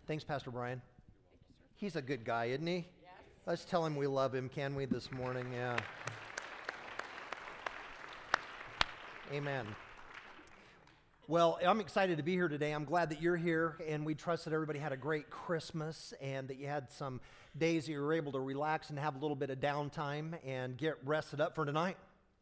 Thanks, Pastor Brian. He's a good guy, isn't he? Yes. Let's tell him we love him, can we, this morning? Yeah. Amen. Well, I'm excited to be here today. I'm glad that you're here, and we trust that everybody had a great Christmas and that you had some days that you were able to relax and have a little bit of downtime and get rested up for tonight.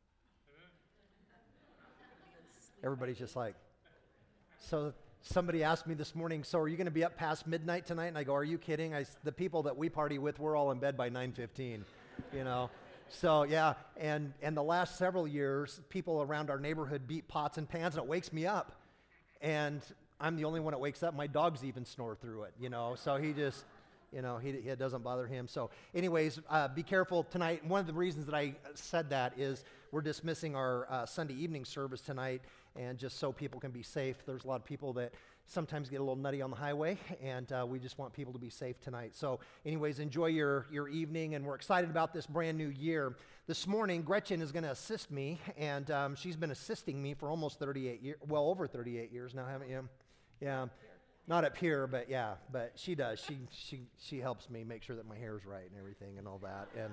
Everybody's just like, so somebody asked me this morning, so are you going to be up past midnight tonight? And I go, are you kidding? The people that we party with, we're all in bed by 9:15, you know. So, yeah, and the last several years, people around our neighborhood beat pots and pans, and it wakes me up. And I'm the only one that wakes up. My dogs even snore through it, you know. So he just, you know, it doesn't bother him. So anyways, be careful tonight. One of the reasons that I said that is we're dismissing our Sunday evening service tonight, and just so people can be safe. There's a lot of people that sometimes get a little nutty on the highway, and we just want people to be safe tonight. So anyways, enjoy your evening, and we're excited about this brand new year. This morning, Gretchen is going to assist me, and she's been assisting me for almost 38 years, well, over 38 years now, haven't you? Yeah. Not up here, but yeah, but she does. She helps me make sure that my hair's right and everything and all that. And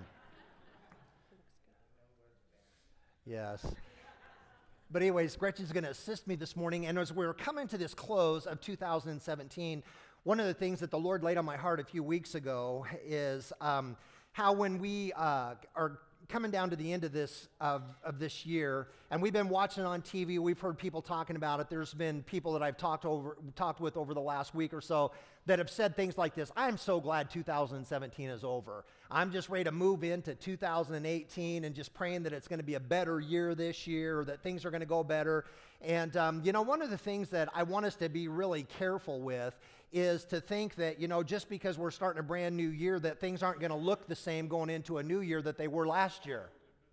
yes. But anyways, Gretchen's going to assist me this morning, and as we're coming to this close of 2017, one of the things that the Lord laid on my heart a few weeks ago is how when we are coming down to the end of this year, and we've been watching on TV, we've heard people talking about it. There's been people that I've talked with over the last week or so that have said things like this: I'm so glad 2017 is over. I'm just ready to move into 2018 and just praying that it's going to be a better year this year, or that things are going to go better. And, you know, one of the things that I want us to be really careful with is to think that, you know, just because we're starting a brand new year, that things aren't going to look the same going into a new year that they were last year.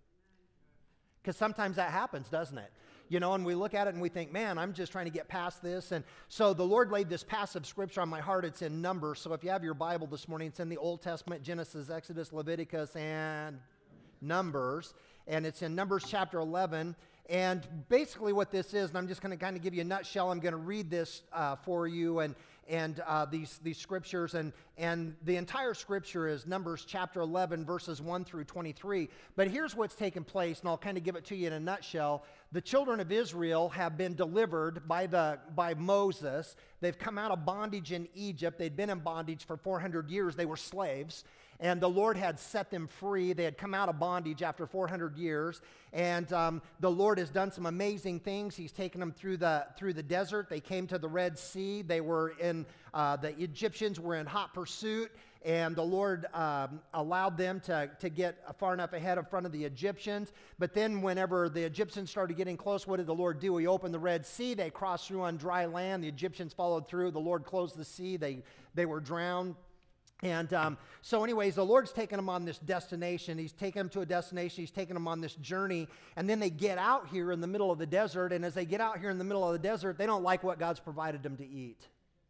Because sometimes that happens, doesn't it? You know, and we look at it and we think, man, I'm just trying to get past this. And so the Lord laid this passage of scripture on my heart. It's in Numbers. So if you have your Bible this morning, it's in the Old Testament: Genesis, Exodus, Leviticus, and Numbers. And it's in Numbers chapter 11. And basically what this is, and I'm just going to kind of give you a nutshell. I'm going to read this for you, and these scriptures, and the entire scripture is Numbers chapter 11, verses 1 through 23. But here's what's taken place, and I'll kind of give it to you in a nutshell. The children of Israel have been delivered by Moses. They've come out of bondage in Egypt. They'd been in bondage for 400 years. They were slaves. And the Lord had set them free. They had come out of bondage after 400 years. And the Lord has done some amazing things. He's taken them through the desert. They came to the Red Sea. They were in, the Egyptians were in hot pursuit. And the Lord allowed them to get far enough ahead in front of the Egyptians. But then whenever the Egyptians started getting close, what did the Lord do? He opened the Red Sea. They crossed through on dry land. The Egyptians followed through. The Lord closed the sea. They were drowned. And so anyways, the Lord's taken them on this destination. He's taken them to a destination. He's taken them on this journey. And then they get out here in the middle of the desert. And as they get out here in the middle of the desert, they don't like what God's provided them to eat.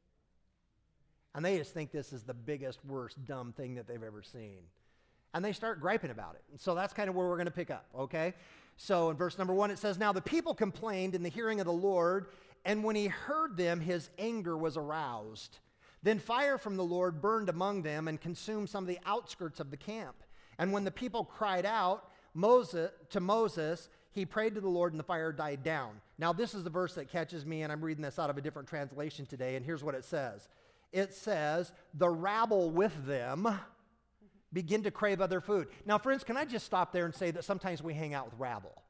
And they just think this is the biggest, worst, dumb thing that they've ever seen. And they start griping about it. And so that's kind of where we're going to pick up, okay? So in verse number 1, it says, "Now the people complained in the hearing of the Lord, and when he heard them, his anger was aroused. Then fire from the Lord burned among them and consumed some of the outskirts of the camp. And when the people cried out to Moses, he prayed to the Lord, and the fire died down." Now this is the verse that catches me, and I'm reading this out of a different translation today, and here's what it says. It says, "The rabble with them begin to crave other food." Now, friends, can I just stop there and say that sometimes we hang out with rabble?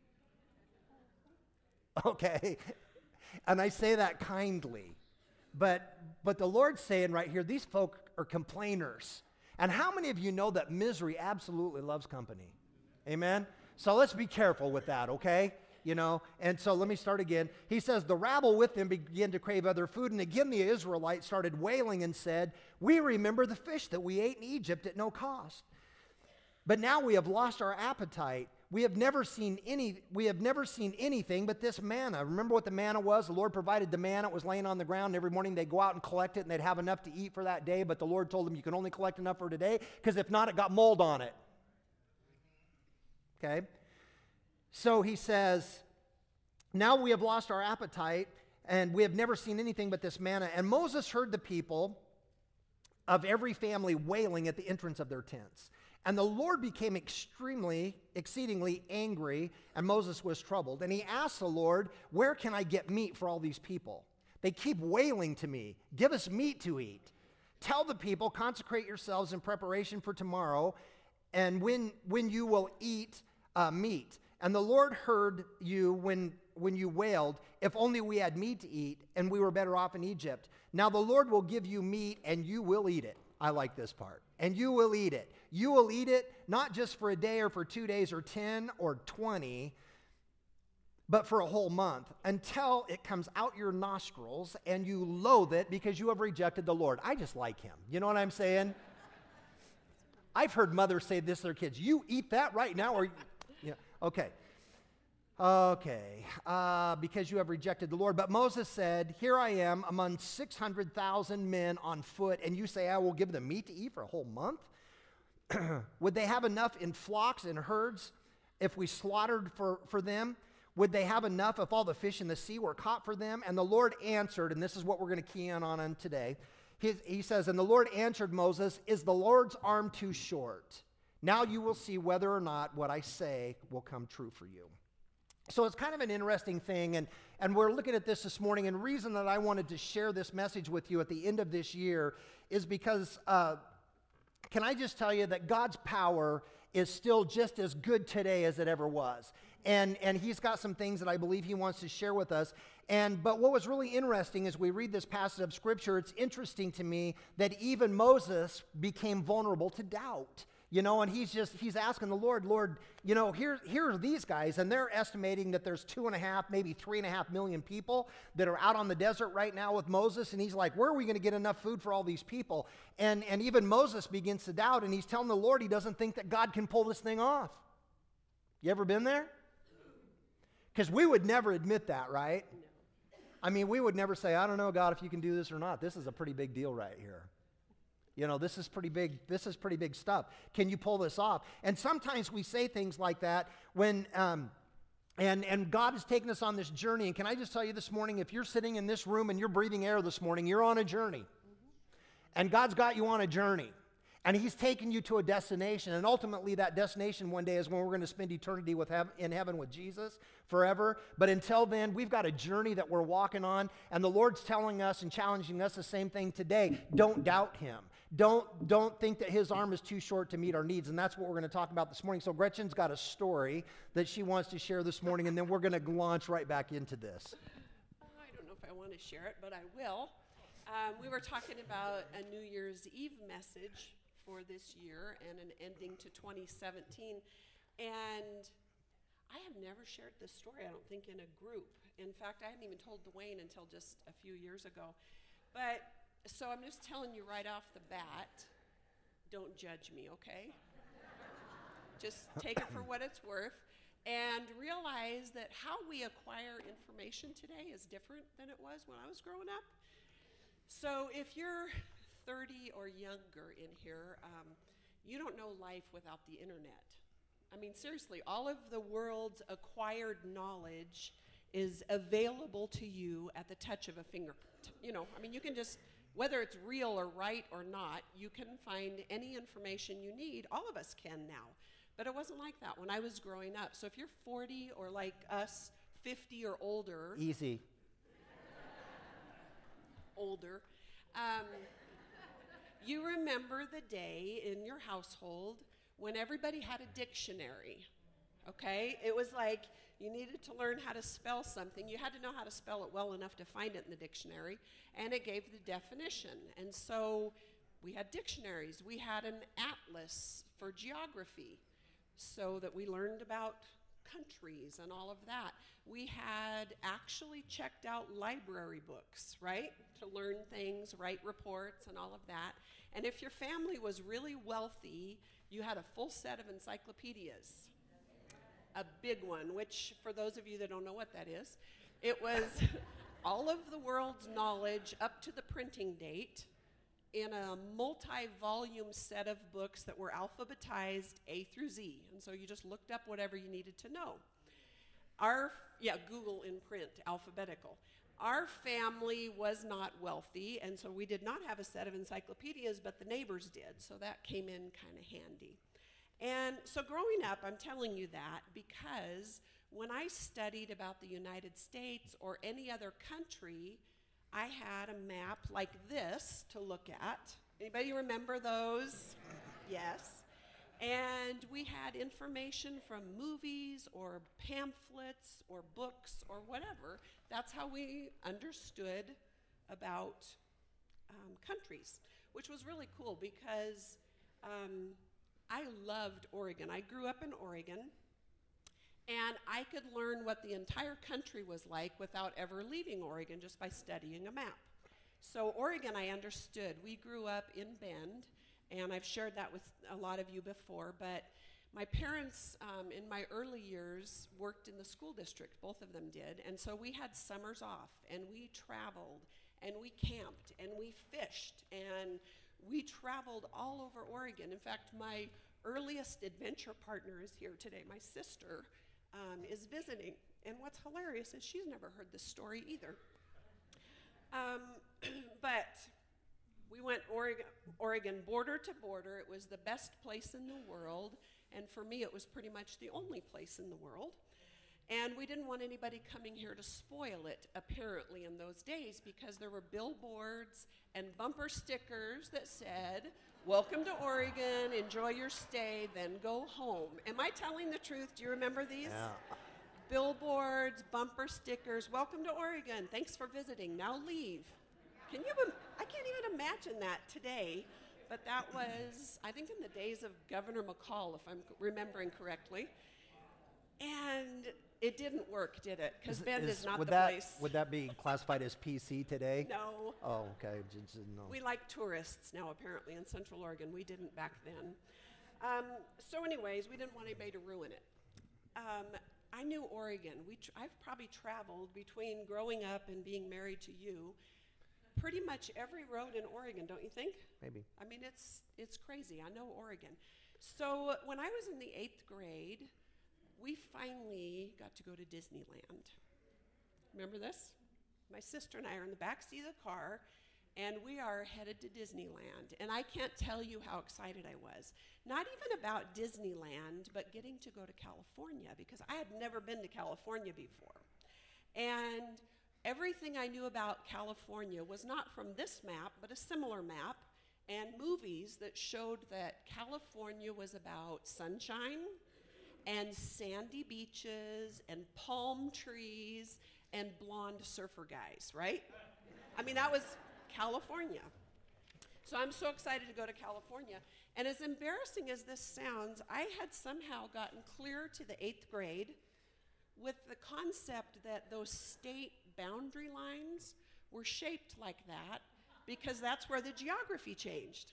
Okay? And I say that kindly. But the Lord's saying right here, these folk are complainers. And how many of you know that misery absolutely loves company? Amen? So let's be careful with that, okay? You know, and so let me start again. He says, "The rabble with them began to crave other food. And again the Israelites started wailing and said, 'We remember the fish that we ate in Egypt at no cost. But now we have lost our appetite. We have never seen anything but this manna.'" Remember what the manna was? The Lord provided the manna. It was laying on the ground. Every morning they'd go out and collect it, and they'd have enough to eat for that day. But the Lord told them, you can only collect enough for today, because if not, it got mold on it. Okay? So he says, "Now we have lost our appetite, and we have never seen anything but this manna." And Moses heard the people of every family wailing at the entrance of their tents. And the Lord became exceedingly angry, and Moses was troubled. And he asked the Lord, where can I get meat for all these people? They keep wailing to me, give us meat to eat. Tell the people, consecrate yourselves in preparation for tomorrow, and when you will eat meat. And the Lord heard you when you wailed, if only we had meat to eat, and we were better off in Egypt. Now the Lord will give you meat, and you will eat it. I like this part. And you will eat it. You will eat it not just for a day or for 2 days or 10 or 20, but for a whole month, until it comes out your nostrils and you loathe it because you have rejected the Lord. I just like him. You know what I'm saying? I've heard mothers say this to their kids, you eat that right now, or, yeah, okay. Because you have rejected the Lord. But Moses said, here I am among 600,000 men on foot, and you say I will give them meat to eat for a whole month? Would they have enough in flocks and herds if we slaughtered for them? Would they have enough if all the fish in the sea were caught for them? And the Lord answered, and this is what we're going to key in on today. He says, and the Lord answered Moses, is the Lord's arm too short? Now you will see whether or not what I say will come true for you. So it's kind of an interesting thing, and we're looking at this morning, and the reason that I wanted to share this message with you at the end of this year is because, can I just tell you that God's power is still just as good today as it ever was. And he's got some things that I believe he wants to share with us. But what was really interesting as we read this passage of Scripture, it's interesting to me that even Moses became vulnerable to doubt. You know, and he's asking the Lord, you know, here are these guys, and they're estimating that there's 2.5, maybe 3.5 million people that are out on the desert right now with Moses, and he's like, where are we going to get enough food for all these people? And even Moses begins to doubt, and he's telling the Lord he doesn't think that God can pull this thing off. You ever been there? Because we would never admit that, right? No. I mean, we would never say, I don't know, God, if you can do this or not. This is a pretty big deal right here. You know, this is pretty big stuff. Can you pull this off? And sometimes we say things like that when, and God has taken us on this journey. And can I just tell you this morning, if you're sitting in this room and you're breathing air this morning, you're on a journey. And God's got you on a journey. And he's taken you to a destination. And ultimately that destination one day is when we're going to spend eternity in heaven with Jesus forever. But until then, we've got a journey that we're walking on. And the Lord's telling us and challenging us the same thing today. Don't doubt him. Don't think that his arm is too short to meet our needs. And that's what we're going to talk about this morning. So Gretchen's got a story that she wants to share this morning. And then we're going to launch right back into this. I don't know if I want to share it, but I will. We were talking about a New Year's Eve message for this year and an ending to 2017. And I have never shared this story, I don't think, in a group. In fact, I hadn't even told Dwayne until just a few years ago. But, so I'm just telling you right off the bat, don't judge me, okay? Just take it for what it's worth. And realize that how we acquire information today is different than it was when I was growing up. So if you're 30 or younger in here, you don't know life without the internet. I mean, seriously, all of the world's acquired knowledge is available to you at the touch of a fingerprint. You know, I mean, you can just, whether it's real or right or not, you can find any information you need. All of us can now. But it wasn't like that when I was growing up. So if you're 40 or like us, 50 or older. Easy. Older. You remember the day in your household when everybody had a dictionary, okay? It was like you needed to learn how to spell something. You had to know how to spell it well enough to find it in the dictionary, and it gave the definition. And so we had dictionaries. We had an atlas for geography so that we learned about countries and all of that. We had actually checked out library books, right? To learn things, write reports and all of that. And if your family was really wealthy, you had a full set of encyclopedias. A big one, which for those of you that don't know what that is, it was all of the world's knowledge up to the printing date in a multi-volume set of books that were alphabetized A through Z. And so you just looked up whatever you needed to know. Google in print, alphabetical. Our family was not wealthy, and so we did not have a set of encyclopedias, but the neighbors did, so that came in kind of handy. And so growing up, I'm telling you that because when I studied about the United States or any other country, I had a map like this to look at. Anybody remember those? Yes. And we had information from movies or pamphlets or books or whatever. That's how we understood about countries, which was really cool because I loved Oregon. I grew up in Oregon, and I could learn what the entire country was like without ever leaving Oregon just by studying a map. So Oregon, I understood. We grew up in Bend, and I've shared that with a lot of you before, but my parents, in my early years, worked in the school district. Both of them did, and so we had summers off, and we traveled, and we camped, and we fished, and we traveled all over Oregon. In fact, my earliest adventure partner is here today. My sister is visiting, and what's hilarious is she's never heard this story either. But we went Oregon border to border. It was the best place in the world, and for me it was pretty much the only place in the world. And we didn't want anybody coming here to spoil it, apparently, in those days, because there were billboards and bumper stickers that said, "Welcome to Oregon, enjoy your stay, then go home." Am I telling the truth? Do you remember these? Yeah. Billboards, bumper stickers, "Welcome to Oregon, thanks for visiting, now leave." I can't even imagine that today, but that was, I think, in the days of Governor McCall, if I'm remembering correctly. And it didn't work, did it? Because Bend is not the place. Would that be classified as PC today? No. Oh, okay. Just didn't know. We like tourists now, apparently, in Central Oregon. We didn't back then. So anyways, we didn't want anybody to ruin it. I knew Oregon. I've probably traveled between growing up and being married to you pretty much every road in Oregon, don't you think? Maybe. I mean, it's crazy. I know Oregon. So when I was in the 8th grade, we finally got to go to Disneyland. Remember this? My sister and I are in the back seat of the car, and we are headed to Disneyland. And I can't tell you how excited I was. Not even about Disneyland, but getting to go to California, because I had never been to California before. And everything I knew about California was not from this map, but a similar map, and movies that showed that California was about sunshine and sandy beaches and palm trees and blonde surfer guys, right? I mean, that was California. So I'm so excited to go to California. And as embarrassing as this sounds, I had somehow gotten clear to the 8th grade with the concept that those state boundary lines were shaped like that because that's where the geography changed.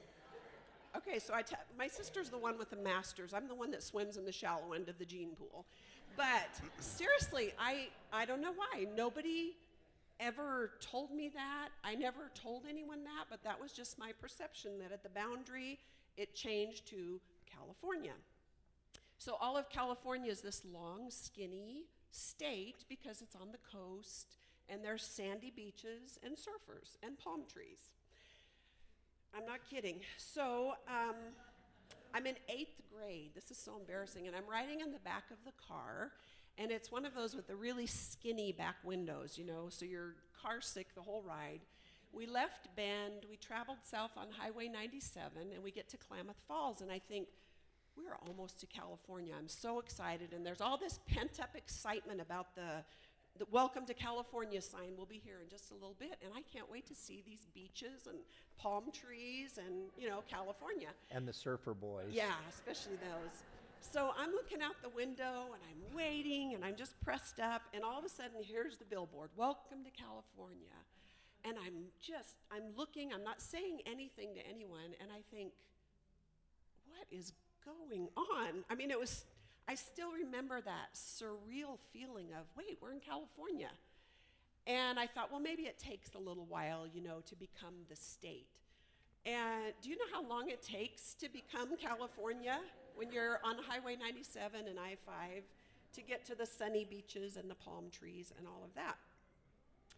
Okay, so my sister's the one with the masters. I'm the one that swims in the shallow end of the gene pool. But seriously, I don't know why. Nobody ever told me that. I never told anyone that, but that was just my perception, that at the boundary, it changed to California. So all of California is this long, skinny state because it's on the coast, and there's sandy beaches and surfers and palm trees. I'm not kidding. So I'm in 8th grade. This is so embarrassing. And I'm riding in the back of the car, and it's one of those with the really skinny back windows, you know, so you're car sick the whole ride. We left Bend. We traveled south on Highway 97, and we get to Klamath Falls, and I think, we're almost to California. I'm so excited, and there's all this pent-up excitement about the Welcome to California sign. Will be here in just a little bit, and I can't wait to see these beaches and palm trees and, you know, California. And the surfer boys. Yeah, especially those. So I'm looking out the window, and I'm waiting, and I'm just pressed up, and all of a sudden, here's the billboard, "Welcome to California." And I'm looking, I'm not saying anything to anyone, and I think, what is going on? I mean, I still remember that surreal feeling of, wait, we're in California. And I thought, well, maybe it takes a little while, you know, to become the state. And do you know how long it takes to become California when you're on Highway 97 and I-5 to get to the sunny beaches and the palm trees and all of that?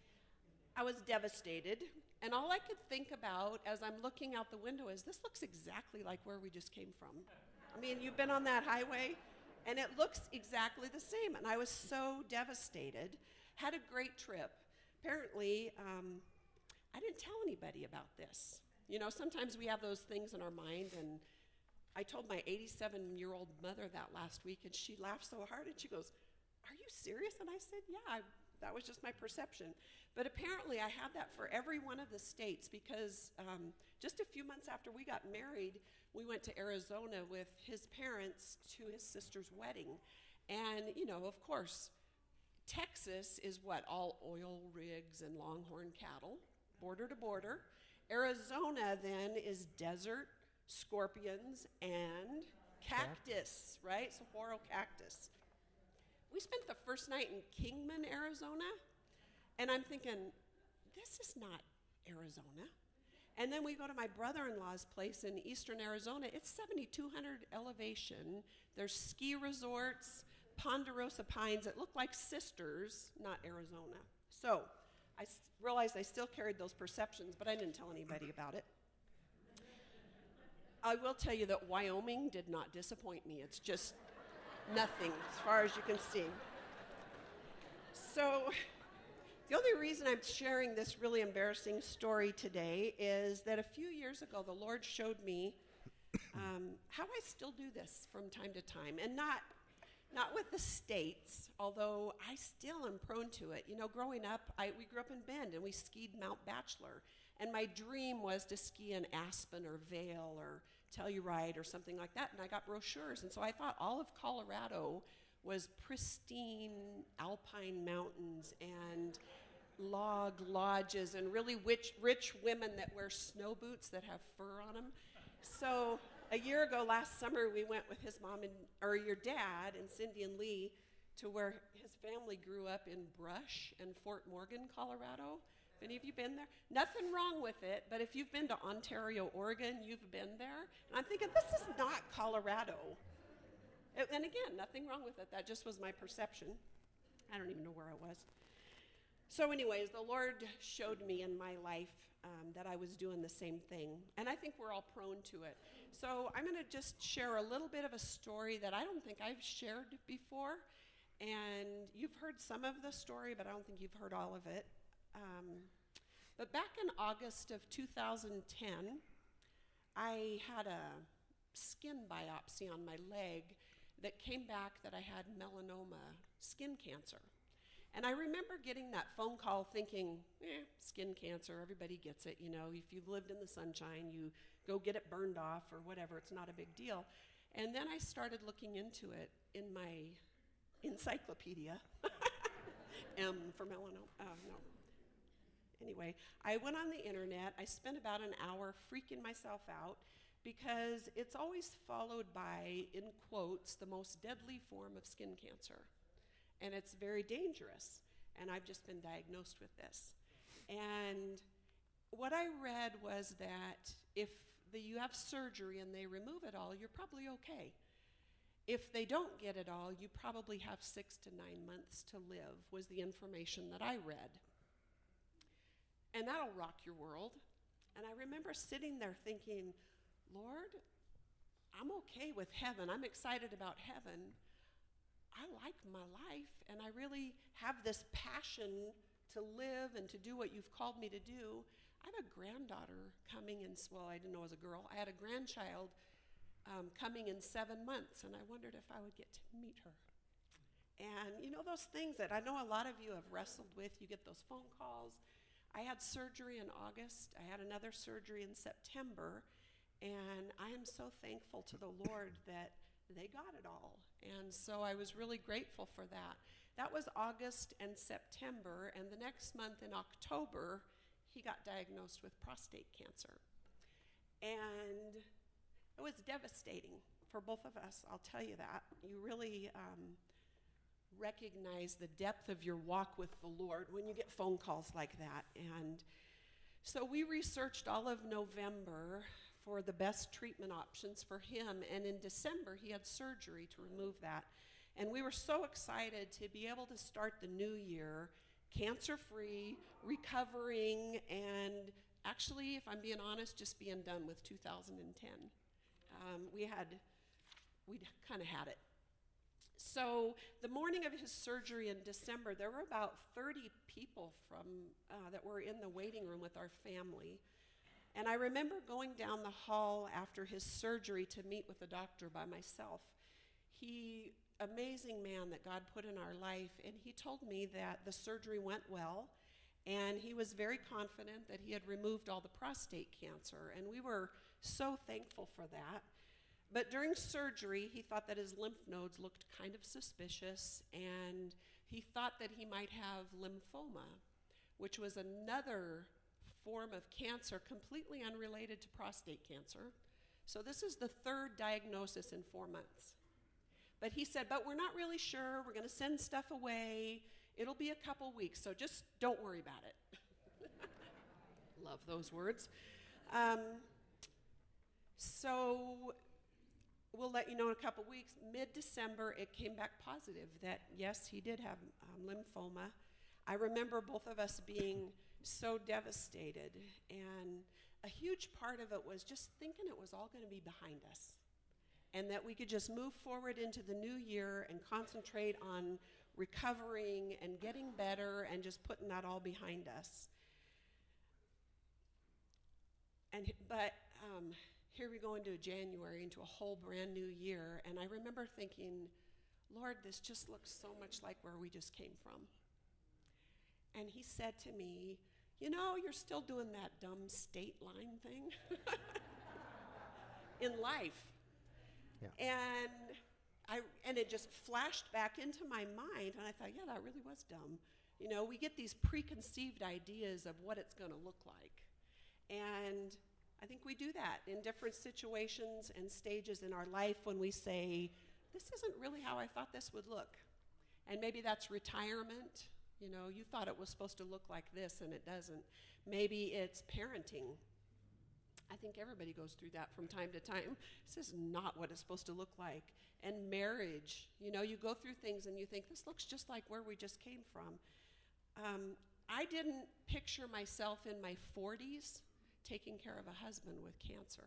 I was devastated, and all I could think about as I'm looking out the window is, this looks exactly like where we just came from. I mean, you've been on that highway, and it looks exactly the same, and I was so devastated. Had a great trip. Apparently, I didn't tell anybody about this. You know, sometimes we have those things in our mind, and I told my 87-year-old mother that last week, and she laughed so hard, and she goes, "Are you serious?" And I said, "Yeah, that was just my perception." But apparently I had that for every one of the states, because just a few months after we got married, we went to Arizona with his parents to his sister's wedding. And, you know, of course, Texas is what? All oil rigs and longhorn cattle, border to border. Arizona then is desert, scorpions, and cactus, right? Saguaro cactus. We spent the first night in Kingman, Arizona, and I'm thinking, this is not Arizona. And then we go to my brother-in-law's place in eastern Arizona. It's 7,200 elevation. There's ski resorts, Ponderosa Pines that look like sisters, not Arizona. So I realized I still carried those perceptions, but I didn't tell anybody about it. I will tell you that Wyoming did not disappoint me. It's just nothing as far as you can see. So the only reason I'm sharing this really embarrassing story today is that a few years ago, the Lord showed me how I still do this from time to time, and not with the states, although I still am prone to it. You know, growing up, we grew up in Bend, and we skied Mount Bachelor, and my dream was to ski in Aspen or Vail or Telluride or something like that, and I got brochures, and so I thought all of Colorado was pristine alpine mountains and log lodges and really rich women that wear snow boots that have fur on them. So a year ago, last summer, we went with his mom or your dad and Cindy and Lee to where his family grew up in Brush in Fort Morgan, Colorado. Have any of you been there? Nothing wrong with it, but if you've been to Ontario, Oregon, you've been there. And I'm thinking, this is not Colorado. And again, nothing wrong with it. That just was my perception. I don't even know where I was. So anyways, the Lord showed me in my life that I was doing the same thing. And I think we're all prone to it. So I'm going to just share a little bit of a story that I don't think I've shared before. And you've heard some of the story, but I don't think you've heard all of it. But back in August of 2010, I had a skin biopsy on my leg that came back that I had melanoma skin cancer. And I remember getting that phone call thinking, skin cancer, everybody gets it, you know. If you've lived in the sunshine, you go get it burned off or whatever, it's not a big deal. And then I started looking into it in my encyclopedia. M for melanoma, no. Anyway, I went on the internet. I spent about an hour freaking myself out because it's always followed by, in quotes, the most deadly form of skin cancer. And it's very dangerous. And I've just been diagnosed with this. And what I read was that if you have surgery and they remove it all, you're probably okay. If they don't get it all, you probably have 6 to 9 months to live, was the information that I read. And that'll rock your world. And I remember sitting there thinking, Lord, I'm okay with heaven. I'm excited about heaven. I like my life, and I really have this passion to live and to do what you've called me to do. I have a granddaughter coming in, well, I didn't know it was a girl. I had a grandchild coming in 7 months, and I wondered if I would get to meet her. And you know those things that I know a lot of you have wrestled with. You get those phone calls. I had surgery in August. I had another surgery in September, and I am so thankful to the Lord that they got it all. And so I was really grateful for that. That was August and September, and the next month in October, he got diagnosed with prostate cancer. And it was devastating for both of us, I'll tell you that. You really recognize the depth of your walk with the Lord when you get phone calls like that. And so we researched all of November for the best treatment options for him, and in December he had surgery to remove that. And we were so excited to be able to start the new year cancer-free, recovering, and actually, if I'm being honest, just being done with 2010. We kind of had it. So the morning of his surgery in December, there were about 30 people that were in the waiting room with our family. And I remember going down the hall after his surgery to meet with the doctor by myself. Amazing man that God put in our life, and he told me that the surgery went well, and he was very confident that he had removed all the prostate cancer, and we were so thankful for that. But during surgery, he thought that his lymph nodes looked kind of suspicious, and he thought that he might have lymphoma, which was another form of cancer completely unrelated to prostate cancer. So this is the third diagnosis in 4 months. But he said, but we're not really sure. We're going to send stuff away. It'll be a couple weeks, so just don't worry about it. Love those words. So we'll let you know in a couple weeks. Mid-December, it came back positive that, yes, he did have lymphoma. I remember both of us being so devastated, and a huge part of it was just thinking it was all going to be behind us, and that we could just move forward into the new year and concentrate on recovering and getting better and just putting that all behind us. But here we go into January, into a whole brand new year, and I remember thinking, Lord, this just looks so much like where we just came from. And he said to me, you know, you're still doing that dumb state line thing in life. Yeah. And it just flashed back into my mind, and I thought, yeah, that really was dumb. You know, we get these preconceived ideas of what it's going to look like. And I think we do that in different situations and stages in our life when we say, this isn't really how I thought this would look. And maybe that's retirement. You know, you thought it was supposed to look like this, and it doesn't. Maybe it's parenting. I think everybody goes through that from time to time. This is not what it's supposed to look like. And marriage, you know, you go through things and you think, this looks just like where we just came from. I didn't picture myself in my 40s taking care of a husband with cancer.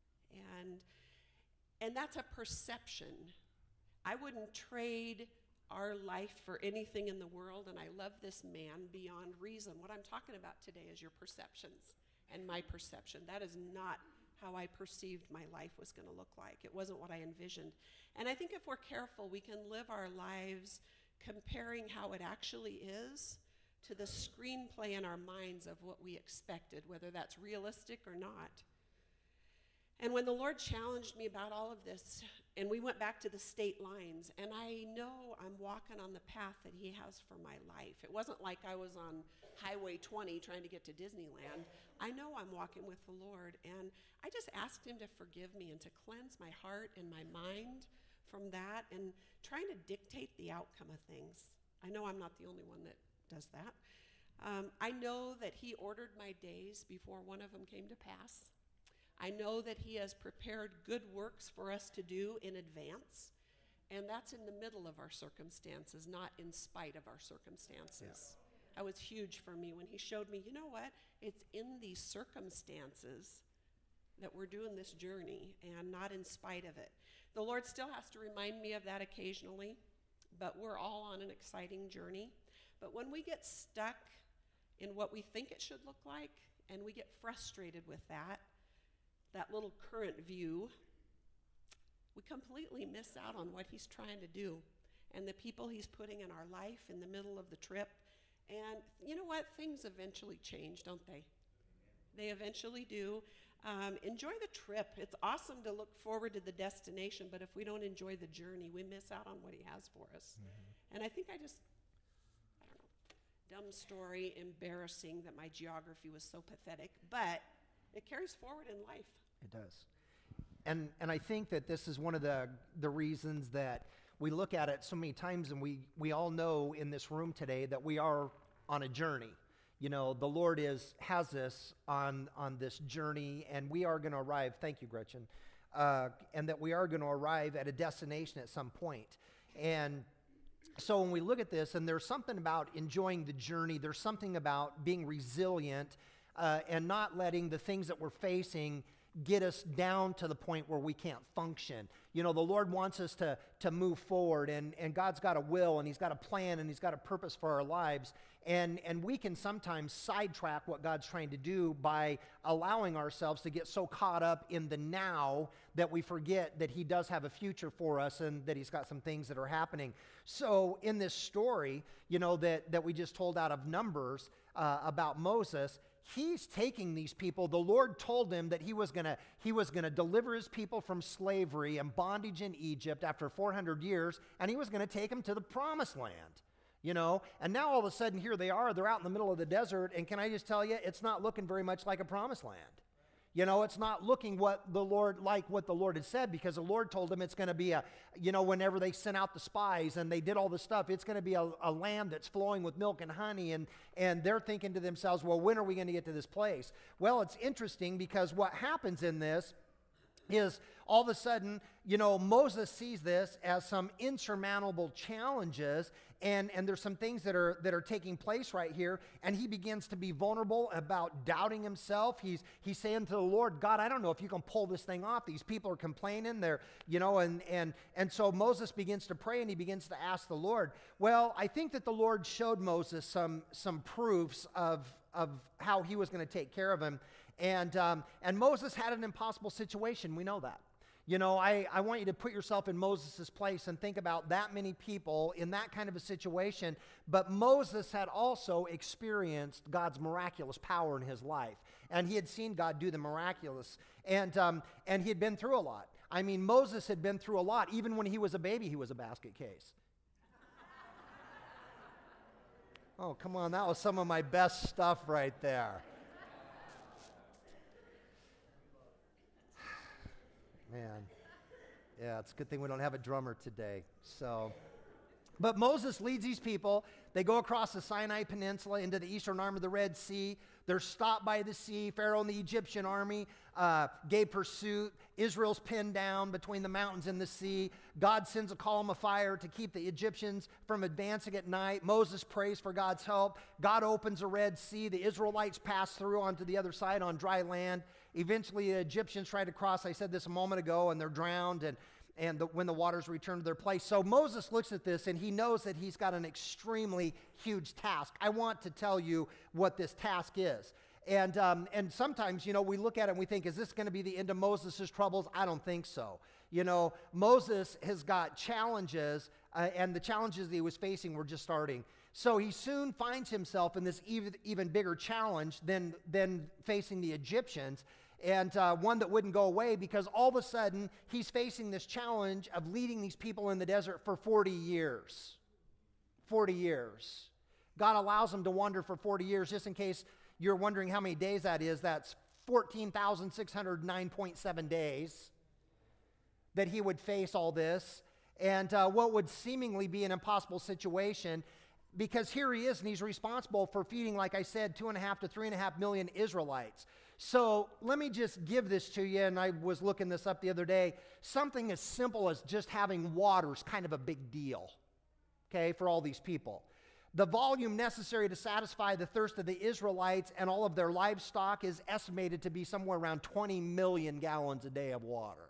And that's a perception. I wouldn't trade our life for anything in the world, and I love this man beyond reason. What I'm talking about today is your perceptions and my perception. That is not how I perceived my life was going to look like. It wasn't what I envisioned. And I think if we're careful, we can live our lives comparing how it actually is to the screenplay in our minds of what we expected, whether that's realistic or not. And when the Lord challenged me about all of this, and we went back to the state lines, and I know I'm walking on the path that He has for my life. It wasn't like I was on Highway 20 trying to get to Disneyland. I know I'm walking with the Lord, and I just asked Him to forgive me and to cleanse my heart and my mind from that and trying to dictate the outcome of things. I know I'm not the only one that does that. I know that He ordered my days before one of them came to pass. I know that He has prepared good works for us to do in advance, and that's in the middle of our circumstances, not in spite of our circumstances. Yeah. That was huge for me when He showed me, you know what? It's in these circumstances that we're doing this journey and not in spite of it. The Lord still has to remind me of that occasionally, but we're all on an exciting journey. But when we get stuck in what we think it should look like, and we get frustrated with that little current view, we completely miss out on what He's trying to do and the people He's putting in our life in the middle of the trip. And you know what? Things eventually change, don't they? They eventually do. Enjoy the trip. It's awesome to look forward to the destination, but if we don't enjoy the journey, we miss out on what He has for us. Mm-hmm. And I think I don't know, dumb story, embarrassing that my geography was so pathetic, but it carries forward in life. It does. And I think that this is one of the reasons that we look at it so many times, and we all know in this room today that we are on a journey. You know, the Lord has us on this journey, and we are going to arrive. Thank you, Gretchen. And that we are going to arrive at a destination at some point. And So when we look at this, and there's something about enjoying the journey, there's something about being resilient and not letting the things that we're facing get us down to the point where we can't function. You know, the Lord wants us to move forward, and God's got a will, and He's got a plan, and He's got a purpose for our lives. And we can sometimes sidetrack what God's trying to do by allowing ourselves to get so caught up in the now that we forget that He does have a future for us and that He's got some things that are happening. So in this story, you know, that we just told out of Numbers about Moses, he's taking these people. The Lord told him that he was gonna deliver his people from slavery and bondage in Egypt after 400 years, and he was gonna take them to the promised land. You know, and now all of a sudden here they are, they're out in the middle of the desert, and can I just tell you, it's not looking very much like a promised land. You know, it's not looking what the Lord had said, because the Lord told them it's going to be whenever they sent out the spies and they did all this stuff, it's going to be a land that's flowing with milk and honey, and they're thinking to themselves, well, when are we going to get to this place? Well, it's interesting because what happens in this is all of a sudden, you know, Moses sees this as some insurmountable challenges, and there's some things that are taking place right here, and he begins to be vulnerable about doubting himself. He's saying to the Lord, God, I don't know if you can pull this thing off. These people are complaining, they're, you know, and so Moses begins to pray, and he begins to ask the Lord. Well, I think that the Lord showed Moses some proofs of how he was going to take care of him. And Moses had an impossible situation. We know that. You know, I want you to put yourself in Moses' place and think about that many people in that kind of a situation. But Moses had also experienced God's miraculous power in his life. And he had seen God do the miraculous. And he had been through a lot. I mean, Moses had been through a lot. Even when he was a baby, he was a basket case. Oh, come on. That was some of my best stuff right there. Man, yeah, it's a good thing we don't have a drummer today. So, but Moses leads these people. They go across the Sinai Peninsula into the eastern arm of the Red Sea. They're stopped by the sea. Pharaoh and the Egyptian army gave pursuit. Israel's pinned down between the mountains and the sea. God sends a column of fire to keep the Egyptians from advancing at night. Moses prays for God's help. God opens the Red Sea. The Israelites pass through onto the other side on dry land. Eventually, the Egyptians try to cross. I said this a moment ago, and they're drowned, when the waters return to their place. So Moses looks at this, and he knows that he's got an extremely huge task. I want to tell you what this task is. And sometimes, you know, we look at it and we think, is this going to be the end of Moses' troubles? I don't think so. You know, Moses has got challenges, and the challenges that he was facing were just starting. So he soon finds himself in this even bigger challenge than facing the Egyptians, and one that wouldn't go away, because all of a sudden he's facing this challenge of leading these people in the desert for 40 years. 40 years. God allows him to wander for 40 years. Just in case you're wondering how many days that is, that's 14,609.7 days that he would face all this, and what would seemingly be an impossible situation, because here he is, and he's responsible for feeding, like I said, 2.5 to 3.5 million Israelites. So let me just give this to you, and I was looking this up the other day. Something as simple as just having water is kind of a big deal, okay, for all these people. The volume necessary to satisfy the thirst of the Israelites and all of their livestock is estimated to be somewhere around 20 million gallons a day of water.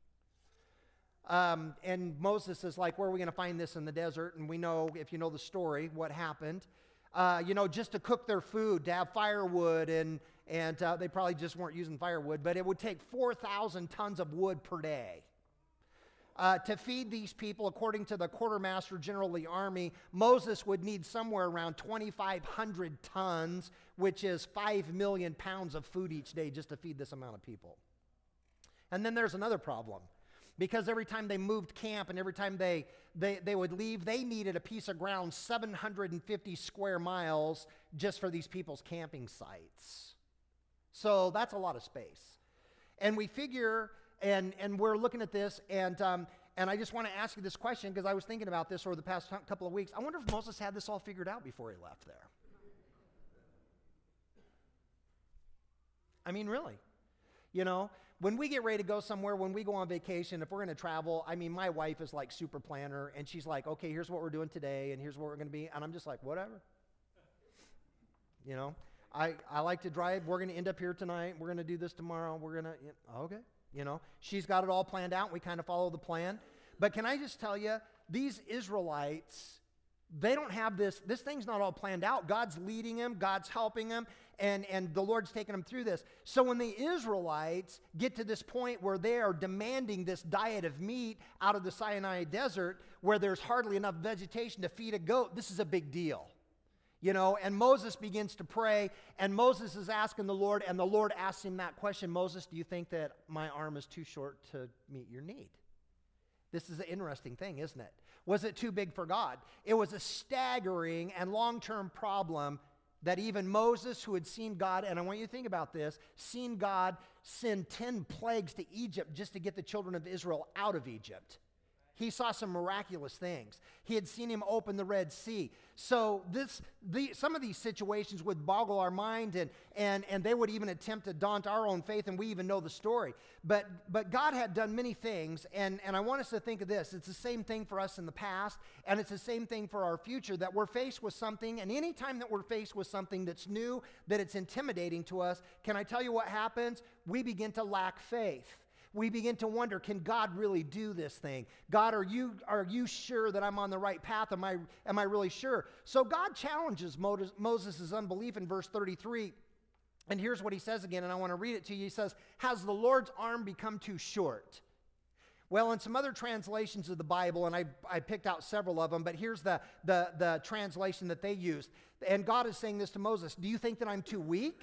And Moses is like, where are we going to find this in the desert? And we know, if you know the story, what happened. You know, just to cook their food, to have firewood, and they probably just weren't using firewood, but it would take 4,000 tons of wood per day. To feed these people, according to the quartermaster general of the army, Moses would need somewhere around 2,500 tons, which is 5 million pounds of food each day just to feed this amount of people. And then there's another problem. Because every time they moved camp and every time they would leave, they needed a piece of ground 750 square miles just for these people's camping sites. So that's a lot of space. And we figure, and we're looking at this, and I just want to ask you this question, because I was thinking about this over the past couple of weeks. I wonder if Moses had this all figured out before he left there. I mean, really. You know, when we get ready to go somewhere, when we go on vacation, if we're going to travel, I mean, my wife is like super planner, and she's like, okay, here's what we're doing today, and here's where we're going to be. And I'm just like, whatever. You know, I like to drive. We're going to end up here tonight. We're going to do this tomorrow. We're going to, okay. You know, she's got it all planned out. We kind of follow the plan. But can I just tell you, these Israelites, they don't have this thing's not all planned out. God's leading them. God's helping them. And the Lord's taking them through this. So when the Israelites get to this point where they are demanding this diet of meat out of the Sinai desert, where there's hardly enough vegetation to feed a goat, this is a big deal. You know, and Moses begins to pray, and Moses is asking the Lord, and the Lord asks him that question, Moses, do you think that my arm is too short to meet your need? This is an interesting thing, isn't it? Was it too big for God? It was a staggering and long-term problem that even Moses, who had seen God, and I want you to think about this, seen God send 10 plagues to Egypt just to get the children of Israel out of Egypt. He saw some miraculous things. He had seen him open the Red Sea. So some of these situations would boggle our mind, and they would even attempt to daunt our own faith, and we even know the story. But God had done many things, and I want us to think of this. It's the same thing for us in the past, and it's the same thing for our future, that we're faced with something, and any time that we're faced with something that's new, that it's intimidating to us, can I tell you what happens? We begin to lack faith. We begin to wonder, can God really do this thing? God, are you sure that I'm on the right path? Am I really sure? So God challenges Moses' unbelief in verse 33. And here's what he says again, and I want to read it to you. He says, has the Lord's arm become too short? Well, in some other translations of the Bible, and I picked out several of them, but here's the translation that they used. And God is saying this to Moses, do you think that I'm too weak?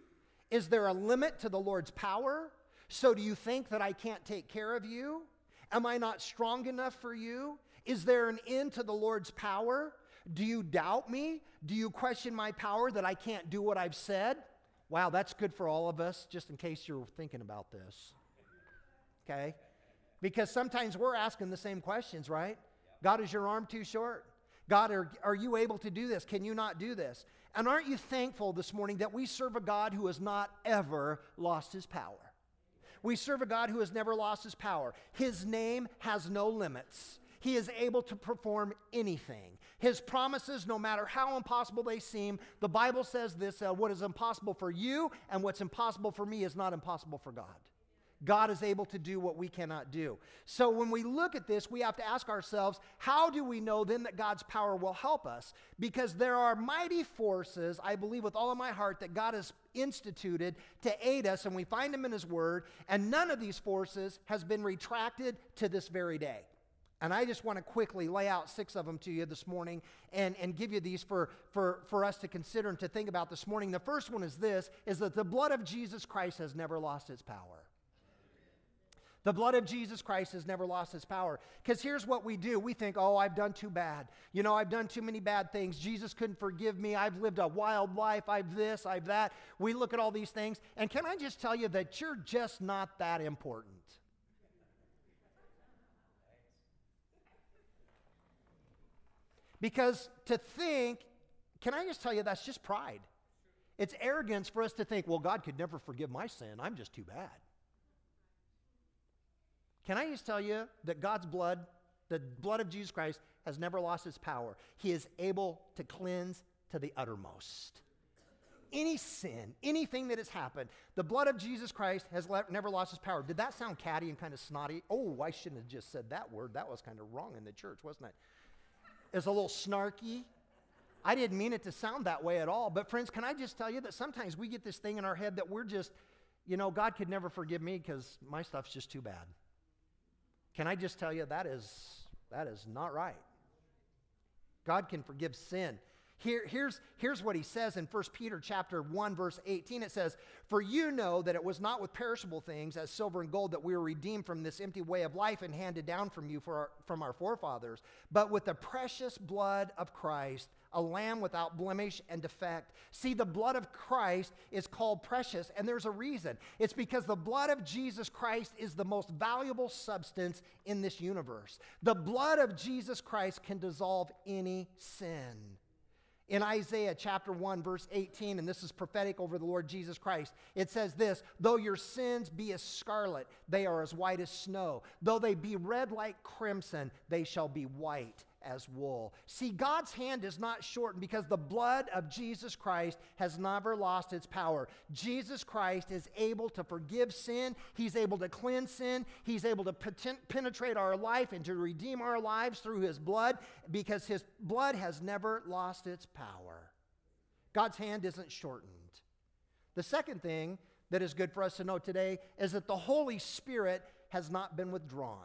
Is there a limit to the Lord's power? So do you think that I can't take care of you? Am I not strong enough for you? Is there an end to the Lord's power? Do you doubt me? Do you question my power that I can't do what I've said? Wow, that's good for all of us, just in case you're thinking about this. Okay? Because sometimes we're asking the same questions, right? God, is your arm too short? God, are you able to do this? Can you not do this? And aren't you thankful this morning that we serve a God who has not ever lost his power? We serve a God who has never lost his power. His name has no limits. He is able to perform anything. His promises, no matter how impossible they seem, the Bible says this, what is impossible for you and what's impossible for me is not impossible for God. God is able to do what we cannot do. So when we look at this, we have to ask ourselves, how do we know then that God's power will help us? Because there are mighty forces, I believe with all of my heart, that God has instituted to aid us, and we find them in his word, and none of these forces has been retracted to this very day. And I just want to quickly lay out 6 of them to you this morning and give you these for us to consider and to think about this morning. The first one is this, is that the blood of Jesus Christ has never lost its power. The blood of Jesus Christ has never lost its power. Because here's what we do. We think, oh, I've done too bad. You know, I've done too many bad things. Jesus couldn't forgive me. I've lived a wild life. I've this, I've that. We look at all these things. And can I just tell you that you're just not that important? Because to think, can I just tell you, that's just pride. It's arrogance for us to think, well, God could never forgive my sin. I'm just too bad. Can I just tell you that God's blood, the blood of Jesus Christ, has never lost its power. He is able to cleanse to the uttermost. Any sin, anything that has happened, the blood of Jesus Christ has never lost its power. Did that sound catty and kind of snotty? Oh, I shouldn't have just said that word. That was kind of wrong in the church, wasn't it? It's a little snarky. I didn't mean it to sound that way at all. But friends, can I just tell you that sometimes we get this thing in our head that we're just, you know, God could never forgive me because my stuff's just too bad. Can I just tell you that is not right. God can forgive sin. Here's what he says in 1 Peter chapter 1, verse 18. It says, for you know that it was not with perishable things as silver and gold that we were redeemed from this empty way of life and handed down from you from our forefathers, but with the precious blood of Christ, a lamb without blemish and defect. See, the blood of Christ is called precious, and there's a reason. It's because the blood of Jesus Christ is the most valuable substance in this universe. The blood of Jesus Christ can dissolve any sin. In Isaiah chapter 1, verse 18, and this is prophetic over the Lord Jesus Christ, it says this, though your sins be as scarlet, they are as white as snow. Though they be red like crimson, they shall be white as wool. See, God's hand is not shortened because the blood of Jesus Christ has never lost its power. Jesus Christ is able to forgive sin. He's able to cleanse sin. He's able to penetrate our life and to redeem our lives through his blood because his blood has never lost its power. God's hand isn't shortened. The second thing that is good for us to know today is that the Holy Spirit has not been withdrawn.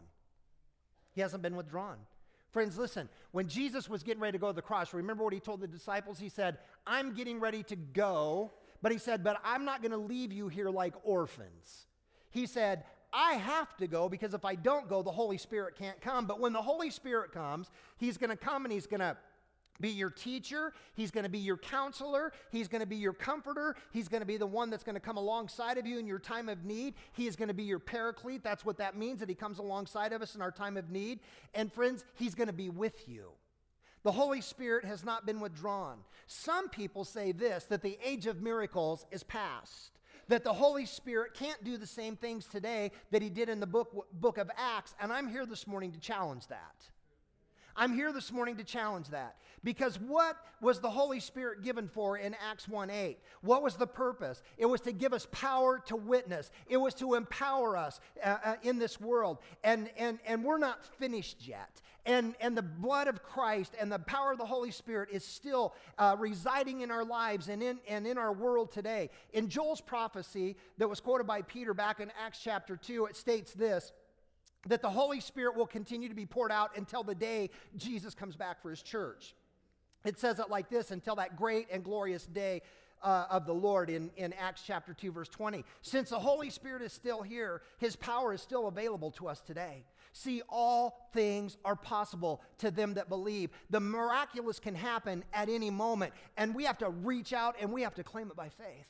He hasn't been withdrawn. Friends, listen, when Jesus was getting ready to go to the cross, remember what he told the disciples? He said, I'm getting ready to go, but he said, but I'm not going to leave you here like orphans. He said, I have to go because if I don't go, the Holy Spirit can't come. But when the Holy Spirit comes, he's going to come and he's going to be your teacher. He's going to be your counselor. He's going to be your comforter. He's going to be the one that's going to come alongside of you in your time of need. He is going to be your paraclete. That's what that means, that he comes alongside of us in our time of need. And friends, he's going to be with you. The Holy Spirit has not been withdrawn. Some people say this, that the age of miracles is past. That the Holy Spirit can't do the same things today that he did in the book of Acts. And I'm here this morning to challenge that. I'm here this morning to challenge that. Because what was the Holy Spirit given for in Acts 1:8? What was the purpose? It was to give us power to witness. It was to empower us in this world. And we're not finished yet. And the blood of Christ and the power of the Holy Spirit is still residing in our lives and in our world today. In Joel's prophecy that was quoted by Peter back in Acts chapter 2, it states this, that the Holy Spirit will continue to be poured out until the day Jesus comes back for his church. It says it like this, until that great and glorious day of the Lord in Acts chapter 2, verse 20. Since the Holy Spirit is still here, his power is still available to us today. See, all things are possible to them that believe. The miraculous can happen at any moment, and we have to reach out and we have to claim it by faith.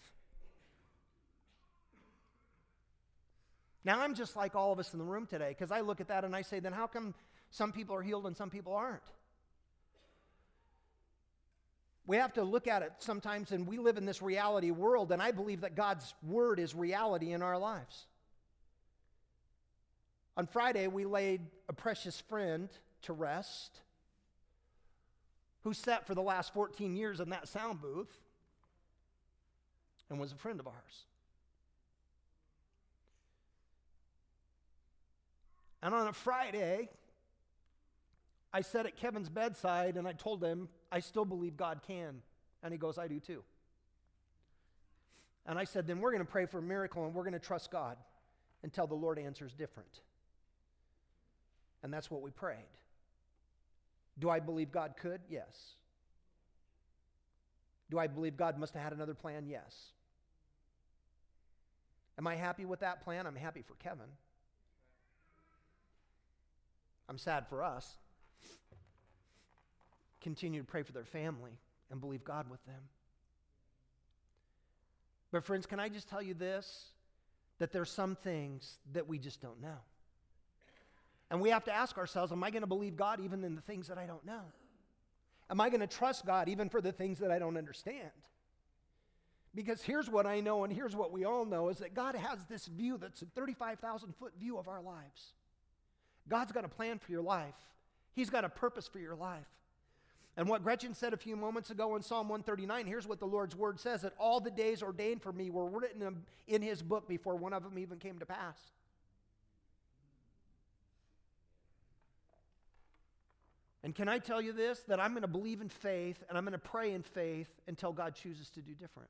Now, I'm just like all of us in the room today, because I look at that and I say, then how come some people are healed and some people aren't? We have to look at it sometimes, and we live in this reality world, and I believe that God's word is reality in our lives. On Friday, we laid a precious friend to rest who sat for the last 14 years in that sound booth and was a friend of ours. And on a Friday, I sat at Kevin's bedside and I told him, I still believe God can. And he goes, I do too. And I said, then we're going to pray for a miracle and we're going to trust God until the Lord answers different. And that's what we prayed. Do I believe God could? Yes. Do I believe God must have had another plan? Yes. Am I happy with that plan? I'm happy for Kevin. I'm sad for us. Continue to pray for their family and believe God with them. But friends, can I just tell you this? That there's some things that we just don't know. And we have to ask ourselves, am I going to believe God even in the things that I don't know? Am I going to trust God even for the things that I don't understand? Because here's what I know and here's what we all know is that God has this view that's a 35,000-foot view of our lives. God's got a plan for your life. He's got a purpose for your life. And what Gretchen said a few moments ago in Psalm 139, here's what the Lord's word says, that all the days ordained for me were written in his book before one of them even came to pass. And can I tell you this, that I'm going to believe in faith and I'm going to pray in faith until God chooses to do different.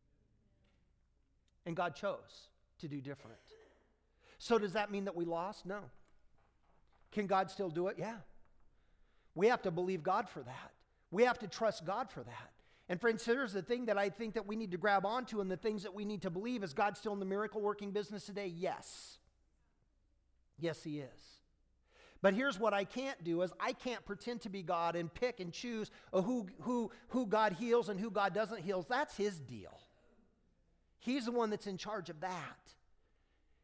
And God chose to do different. So does that mean that we lost? No. Can God still do it? Yeah. We have to believe God for that. We have to trust God for that. And friends, here's the thing that I think that we need to grab onto and the things that we need to believe. Is God still in the miracle working business today? Yes. Yes, he is. But here's what I can't do is I can't pretend to be God and pick and choose who God heals and who God doesn't heal. That's his deal. He's the one that's in charge of that.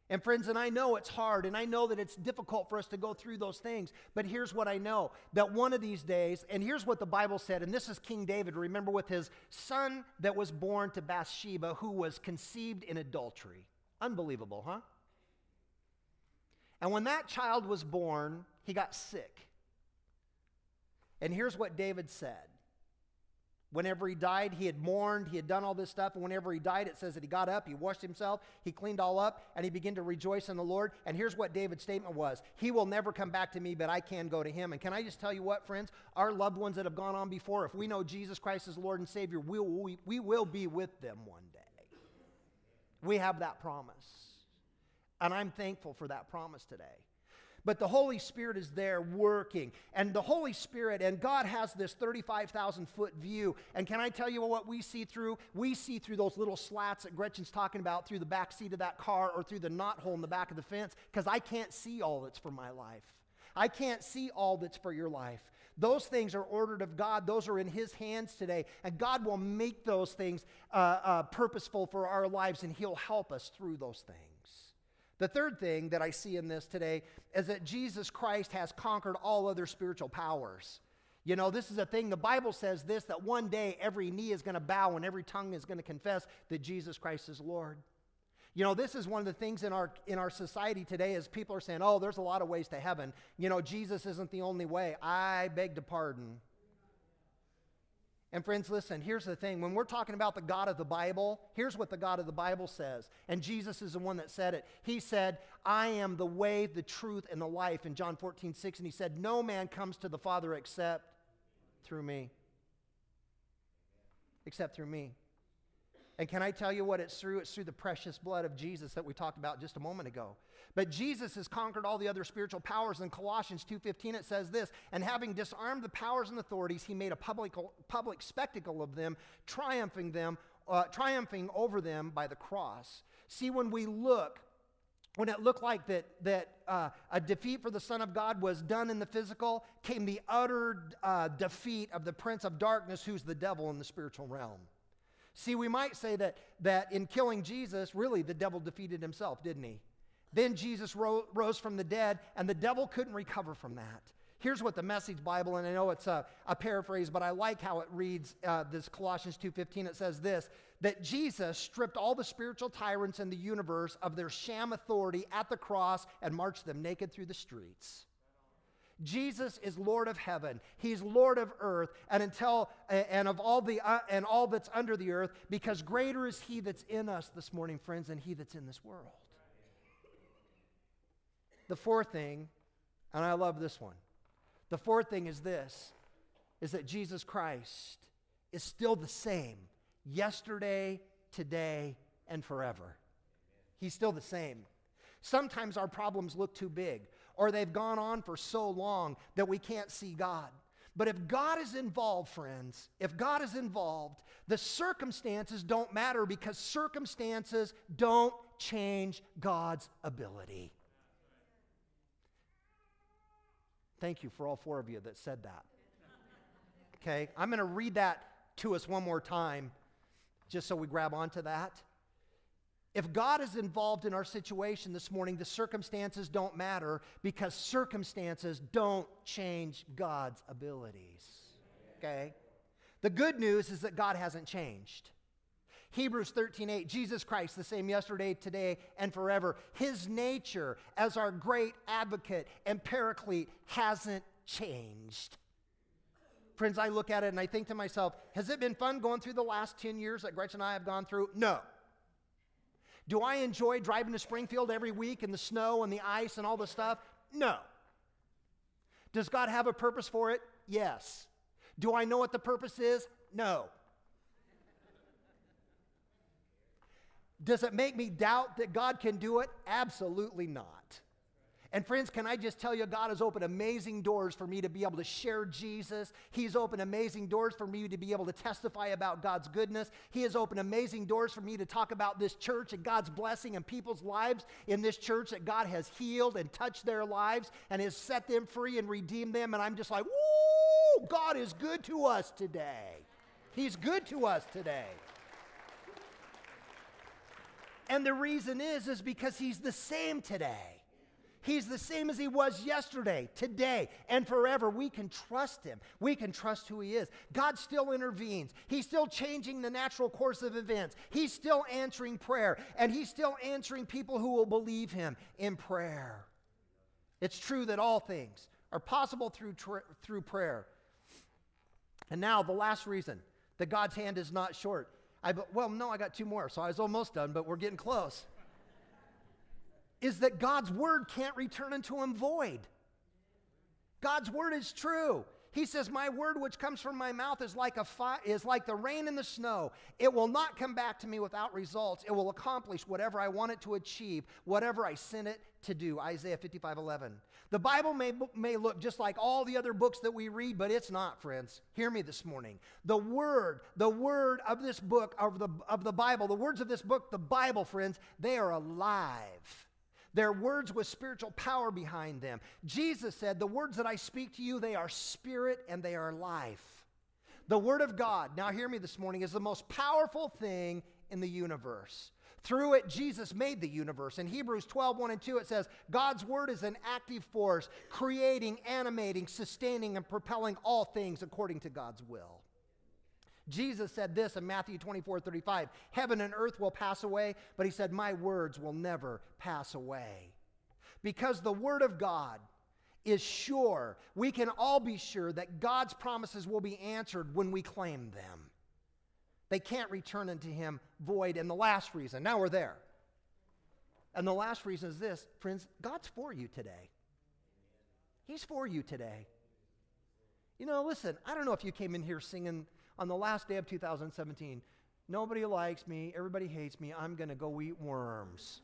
And friends, and I know it's hard, and I know that it's difficult for us to go through those things, but here's what I know, that one of these days, and here's what the Bible said, and this is King David, remember, with his son that was born to Bathsheba, who was conceived in adultery. Unbelievable, huh? And when that child was born, he got sick. And here's what David said. Whenever he died, he had mourned, he had done all this stuff, and whenever he died, it says that he got up, he washed himself, he cleaned all up, and he began to rejoice in the Lord. And here's what David's statement was. He will never come back to me, but I can go to him. And can I just tell you what, friends? Our loved ones that have gone on before, if we know Jesus Christ as Lord and Savior, we will be with them one day. We have that promise. And I'm thankful for that promise today. But the Holy Spirit is there working. And the Holy Spirit, and God has this 35,000-foot view. And can I tell you what we see through? We see through those little slats that Gretchen's talking about, through the back seat of that car or through the knot hole in the back of the fence, because I can't see all that's for my life. I can't see all that's for your life. Those things are ordered of God. Those are in His hands today. And God will make those things purposeful for our lives, and He'll help us through those things. The third thing that I see in this today is that Jesus Christ has conquered all other spiritual powers. You know, this is a thing, the Bible says this, that one day every knee is going to bow and every tongue is going to confess that Jesus Christ is Lord. You know, this is one of the things in our society today is people are saying, oh, there's a lot of ways to heaven. You know, Jesus isn't the only way. I beg to pardon. And friends, listen, here's the thing. When we're talking about the God of the Bible, here's what the God of the Bible says. And Jesus is the one that said it. He said, I am the way, the truth, and the life in John 14:6. And he said, no man comes to the Father except through me. Except through me. And can I tell you what it's through? It's through the precious blood of Jesus that we talked about just a moment ago. But Jesus has conquered all the other spiritual powers. In Colossians 2:15 it says this, and having disarmed the powers and authorities, he made a public spectacle of them, triumphing over them by the cross. See, when it looked like that a defeat for the Son of God was done in the physical, came the utter defeat of the prince of darkness, who's the devil in the spiritual realm. See, we might say that in killing Jesus, really the devil defeated himself, didn't he? Then Jesus rose from the dead, and the devil couldn't recover from that. Here's what the Message Bible, and I know it's a paraphrase, but I like how it reads, this Colossians 2:15. It says this, that Jesus stripped all the spiritual tyrants in the universe of their sham authority at the cross and marched them naked through the streets. Jesus is Lord of heaven. He's Lord of earth, and of all that's under the earth, because greater is He that's in us this morning, friends, than he that's in this world. The fourth thing, and I love this one, the fourth thing is this, is that Jesus Christ is still the same yesterday, today, and forever. He's still the same. Sometimes our problems look too big, or they've gone on for so long that we can't see God. But if God is involved, friends, if God is involved, the circumstances don't matter, because circumstances don't change God's ability. Thank you for all four of you that said that. Okay, I'm going to read that to us one more time, just so we grab onto that. If God is involved in our situation this morning, the circumstances don't matter, because circumstances don't change God's abilities. Okay? The good news is that God hasn't changed. Hebrews 13:8, Jesus Christ, the same yesterday, today, and forever. His nature as our great advocate and paraclete hasn't changed. Friends, I look at it and I think to myself, has it been fun going through the last 10 years that Gretchen and I have gone through? No. Do I enjoy driving to Springfield every week in the snow and the ice and all the stuff? No. Does God have a purpose for it? Yes. Do I know what the purpose is? No. Does it make me doubt that God can do it? Absolutely not. And friends, can I just tell you, God has opened amazing doors for me to be able to share Jesus. He's opened amazing doors for me to be able to testify about God's goodness. He has opened amazing doors for me to talk about this church and God's blessing and people's lives in this church, that God has healed and touched their lives and has set them free and redeemed them. And I'm just like, woo, God is good to us today. He's good to us today. And the reason is because he's the same today. He's the same as he was yesterday, today, and forever. We can trust him. We can trust who he is. God still intervenes. He's still changing the natural course of events. He's still answering prayer, and he's still answering people who will believe him in prayer. It's true that all things are possible through prayer. And now the last reason that God's hand is not short. I got two more, so I was almost done, but we're getting close. Is that God's word can't return unto him void. God's word is true. He says, my word which comes from my mouth is like the rain and the snow. It will not come back to me without results. It will accomplish whatever I want it to achieve, whatever I send it to do. Isaiah 55:11. The Bible may look just like all the other books that we read, but it's not, friends. Hear me this morning. The word of this book, of the Bible, the words of this book, the Bible, friends, they are alive. They're words with spiritual power behind them. Jesus said, the words that I speak to you, they are spirit and they are life. The word of God, now hear me this morning, is the most powerful thing in the universe. Through it, Jesus made the universe. In Hebrews 12:1-2, it says, God's word is an active force, creating, animating, sustaining, and propelling all things according to God's will. Jesus said this in Matthew 24:35, heaven and earth will pass away, but he said, my words will never pass away. Because the word of God is sure, we can all be sure that God's promises will be answered when we claim them. They can't return unto him void. And the last reason, now we're there. And the last reason is this, friends, God's for you today. He's for you today. You know, listen, I don't know if you came in here singing on the last day of 2017, nobody likes me, everybody hates me, I'm going to go eat worms.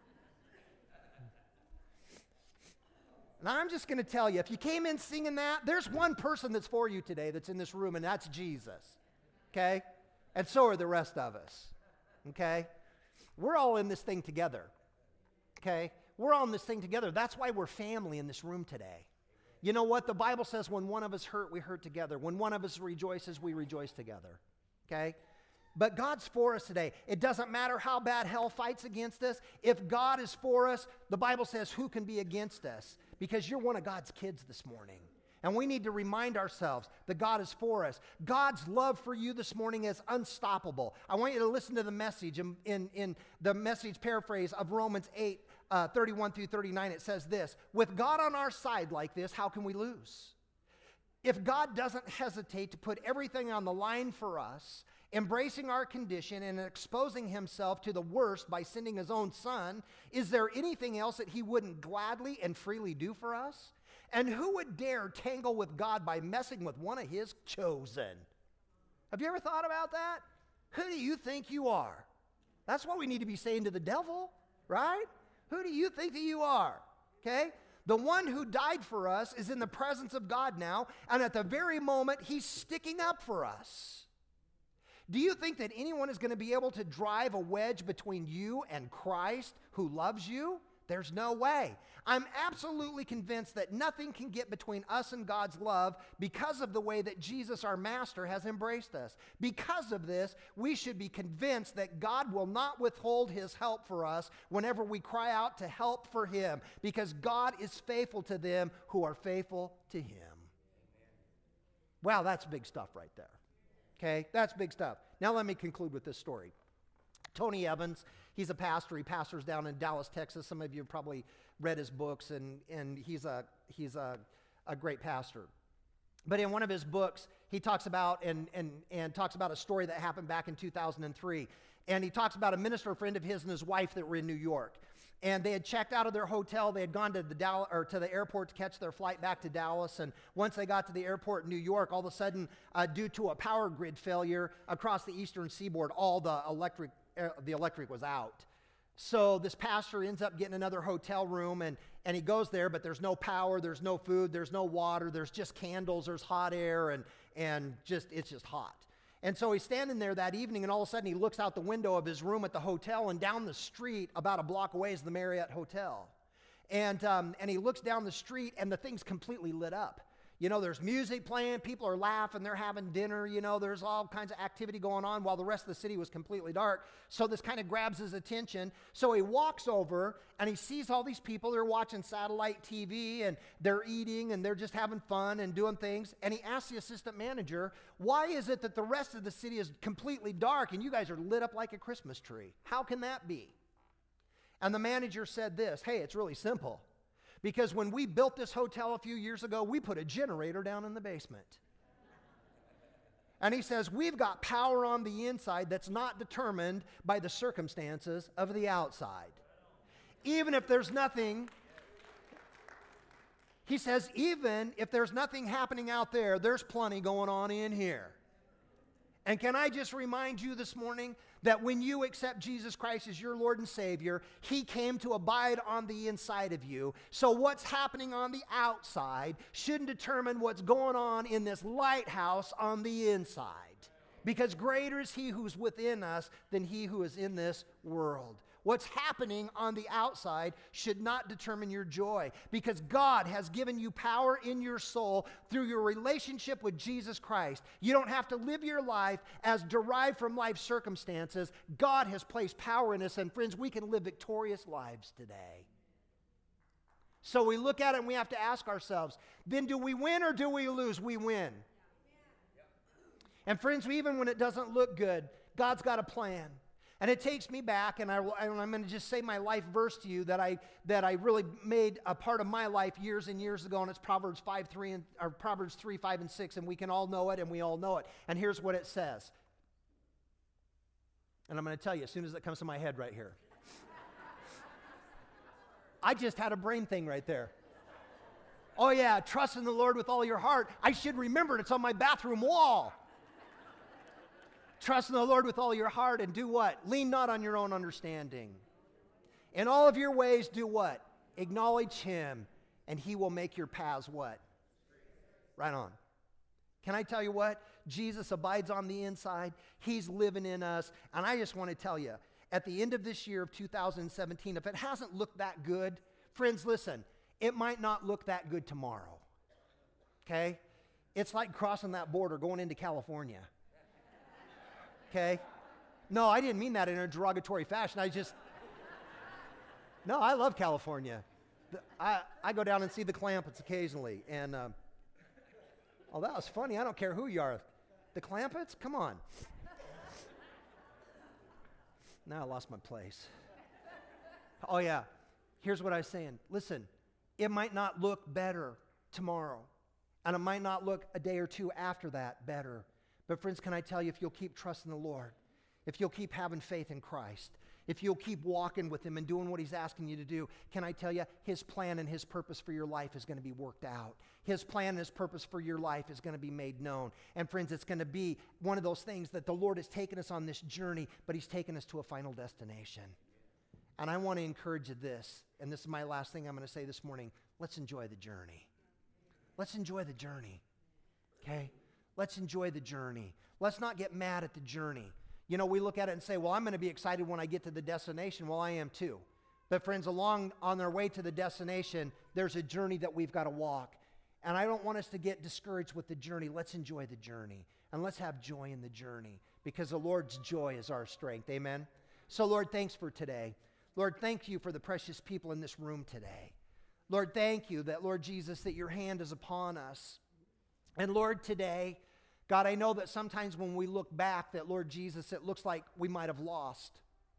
And I'm just going to tell you, if you came in singing that, there's one person that's for you today that's in this room, and that's Jesus. Okay? And so are the rest of us. Okay? We're all in this thing together. Okay? We're all in this thing together. That's why we're family in this room today. You know what? The Bible says when one of us hurt, we hurt together. When one of us rejoices, we rejoice together. Okay? But God's for us today. It doesn't matter how bad hell fights against us. If God is for us, the Bible says, who can be against us? Because you're one of God's kids this morning. And we need to remind ourselves that God is for us. God's love for you this morning is unstoppable. I want you to listen to the message in the message paraphrase of Romans 8, 31-39. It says this, with God on our side like this, how can we lose? If God doesn't hesitate to put everything on the line for us, embracing our condition and exposing himself to the worst by sending his own son, is there anything else that he wouldn't gladly and freely do for us? And who would dare tangle with God by messing with one of his chosen? Have you ever thought about that? Who do you think you are? That's what we need to be saying to the devil, right? Who do you think that you are? Okay? The one who died for us is in the presence of God now, and at the very moment, he's sticking up for us. Do you think that anyone is going to be able to drive a wedge between you and Christ who loves you? There's no way. I'm absolutely convinced that nothing can get between us and God's love because of the way that Jesus, our Master, has embraced us. Because of this, we should be convinced that God will not withhold his help for us whenever we cry out to help for him, because God is faithful to them who are faithful to him. Wow, that's big stuff right there. Okay, that's big stuff. Now let me conclude with this story. Tony Evans, he's a pastor. He pastors down in Dallas, Texas. Some of you have probably read his books, and he's a great pastor. But in one of his books, he talks about and talks about a story that happened back in 2003. And he talks about a minister friend of his and his wife that were in New York. And they had checked out of their hotel. They had gone to the airport to catch their flight back to Dallas. And once they got to the airport in New York, all of a sudden, due to a power grid failure across the eastern seaboard, all the electric was out. So this pastor ends up getting another hotel room, and he goes there, but there's no power, there's no food, there's no water, there's just candles, there's hot air, and it's just hot. And so he's standing there that evening, and all of a sudden he looks out the window of his room at the hotel, and down the street, about a block away, is the Marriott Hotel. And he looks down the street, and the thing's completely lit up. You know, there's music playing, people are laughing, they're having dinner, you know, there's all kinds of activity going on while the rest of the city was completely dark. So this kind of grabs his attention. So he walks over and he sees all these people, they're watching satellite TV and they're eating and they're just having fun and doing things. And he asks the assistant manager, why is it that the rest of the city is completely dark and you guys are lit up like a Christmas tree? How can that be? And the manager said this, hey, it's really simple. Because when we built this hotel a few years ago, we put a generator down in the basement. And he says, we've got power on the inside that's not determined by the circumstances of the outside. Even if there's nothing, he says, even if there's nothing happening out there, there's plenty going on in here. And can I just remind you this morning that when you accept Jesus Christ as your Lord and Savior, He came to abide on the inside of you. So what's happening on the outside shouldn't determine what's going on in this lighthouse on the inside. Because greater is He who's within us than he who is in this world. What's happening on the outside should not determine your joy, because God has given you power in your soul through your relationship with Jesus Christ. You don't have to live your life as derived from life circumstances. God has placed power in us, and friends, we can live victorious lives today. So we look at it and we have to ask ourselves, then do we win or do we lose? We win. And friends, even when it doesn't look good, God's got a plan. And it takes me back, and I'm going to just say my life verse to you that I really made a part of my life years and years ago, and it's Proverbs 3, 5, and 6, and we can all know it, and we all know it. And here's what it says. And I'm going to tell you as soon as it comes to my head right here. I just had a brain thing right there. Oh yeah, trust in the Lord with all your heart. I should remember it. It's on my bathroom wall. Trust in the Lord with all your heart and do what? Lean not on your own understanding. In all of your ways, do what? Acknowledge Him, and He will make your paths what? Right on. Can I tell you what? Jesus abides on the inside. He's living in us. And I just want to tell you, at the end of this year of 2017, if it hasn't looked that good, friends, listen, it might not look that good tomorrow. Okay? It's like crossing that border going into California. Okay? No, I didn't mean that in a derogatory fashion. No, I love California. I go down and see the Clampets occasionally. And, oh, that was funny. I don't care who you are. The Clampets? Come on. Now I lost my place. Oh, yeah. Here's what I was saying. Listen, it might not look better tomorrow. And it might not look a day or two after that better. But friends, can I tell you, if you'll keep trusting the Lord, if you'll keep having faith in Christ, if you'll keep walking with Him and doing what He's asking you to do, can I tell you, His plan and His purpose for your life is going to be worked out. His plan and His purpose for your life is going to be made known. And friends, it's going to be one of those things that the Lord has taken us on this journey, but He's taken us to a final destination. And I want to encourage you this, and this is my last thing I'm going to say this morning. Let's enjoy the journey. Let's enjoy the journey, okay? Let's enjoy the journey. Let's not get mad at the journey. You know, we look at it and say, well, I'm going to be excited when I get to the destination. Well, I am too. But friends, along on their way to the destination, there's a journey that we've got to walk. And I don't want us to get discouraged with the journey. Let's enjoy the journey. And let's have joy in the journey, because the Lord's joy is our strength. Amen? So, Lord, thanks for today. Lord, thank you for the precious people in this room today. Lord, thank you that, Lord Jesus, that your hand is upon us. And Lord, today, God, I know that sometimes when we look back that, Lord Jesus, it looks like we might have lost.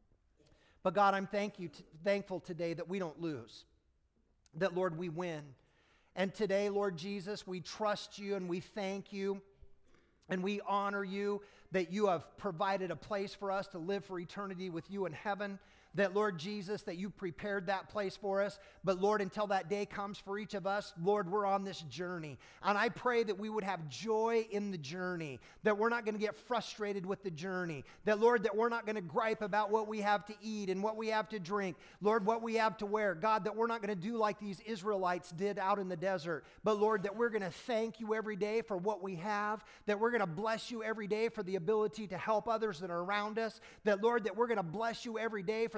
But God, I'm thankful today that we don't lose, that, Lord, we win. And today, Lord Jesus, we trust you and we thank you and we honor you that you have provided a place for us to live for eternity with you in heaven. That, Lord Jesus, that you prepared that place for us. But, Lord, until that day comes for each of us, Lord, we're on this journey. And I pray that we would have joy in the journey, that we're not going to get frustrated with the journey, that, Lord, that we're not going to gripe about what we have to eat and what we have to drink, Lord, what we have to wear. God, that we're not going to do like these Israelites did out in the desert, but, Lord, that we're going to thank you every day for what we have, that we're going to bless you every day for the ability to help others that are around us, that, Lord, that we're going to bless you every day for the